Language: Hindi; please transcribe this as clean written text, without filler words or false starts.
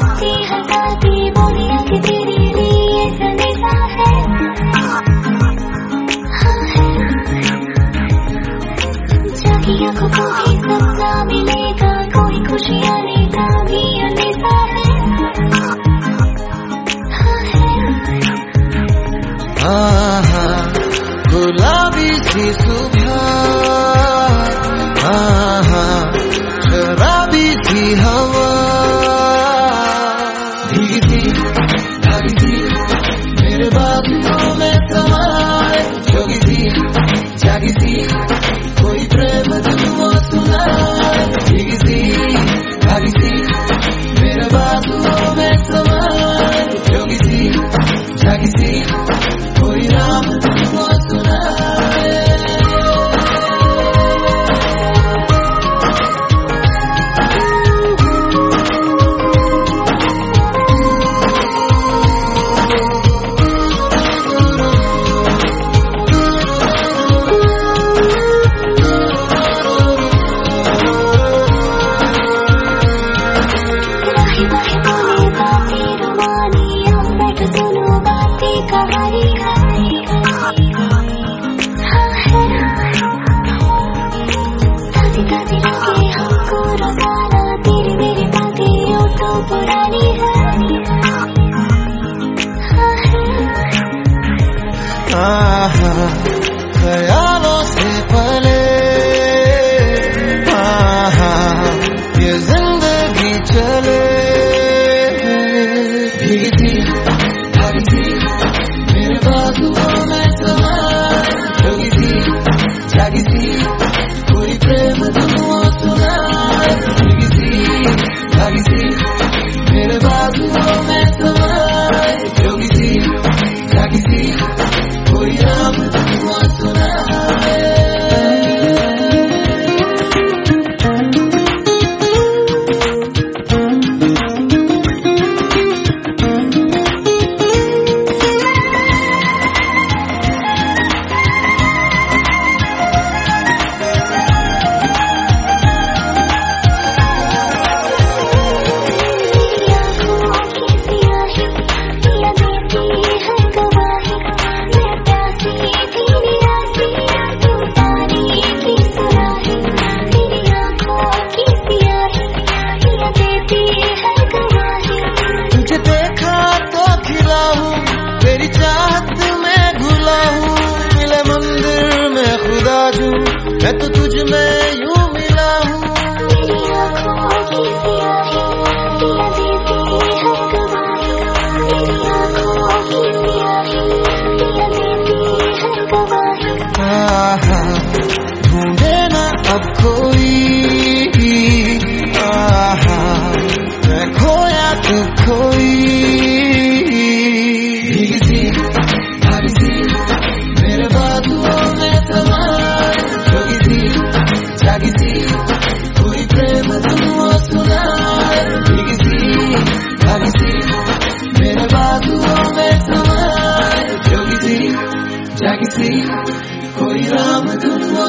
हंसी हंसाती बोलिया कि तेरे लिए सनेसा है, हाँ है। जागी आंखों को भी सपना मिलेगा, कोई खुशियाँ लेगा भी अंदेशा है, हाँ है। गुलाबी सी सुबह, शराबी थी हवा, भीगी थी भागी थी मेरे बाजुओं में समाए, जोगी थी जागी थी कोई प्रेम धुआं सुनाए, भीगी थी भागी थी मेरे बाजुओं में समाए, जोगी थी जागी थी कोई राम धुआं सुनाए। ख्यालों से पले ये जिंदगी चले, भीगी थी भागी थी मेरे बाजुओं में समाए, जोगी थी जागी थी कोई प्रेम धुआं सुनाए, भीगी थी भागी थी मेरे बाजुओं में समाए, जोगी थी जागी थी कोई राम धुआं सुनाए। मैं तो तुझ में यूं मिला हूँ, मेरी आँखों की स्याही पिया देती है गवाही, मेरी आँखों की स्याही पिया देती है गवाही। ढूंढे ना अब कोई, मैं खोया तो खोई, भीगी थी भागी थी मेरे बाजुओं में समाए, जागी थी कोई प्रेम धुआं सुनाए, भीगी थी भागी थी मेरे बाजुओं में समाए, जोगी थी जागी थी कोई राम धुआं